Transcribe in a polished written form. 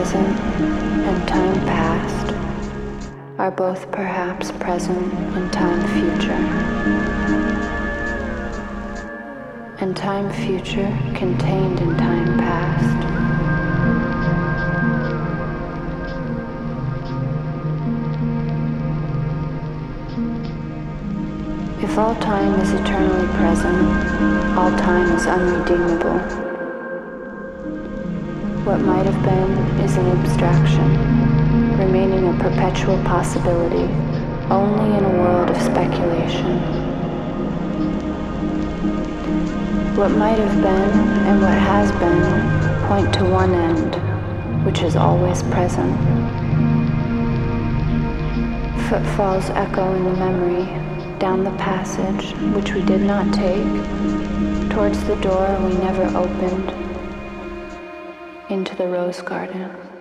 present and time past are both perhaps present in time future, and time future contained in time past. If all time is eternally present, all time is unredeemable. What might have been is an abstraction, remaining a perpetual possibility only in a world of speculation. What might have been and what has been point to one end, which is always present. Footfalls echo in the memory, down the passage which we did not take, towards the door we never opened, into the rose garden.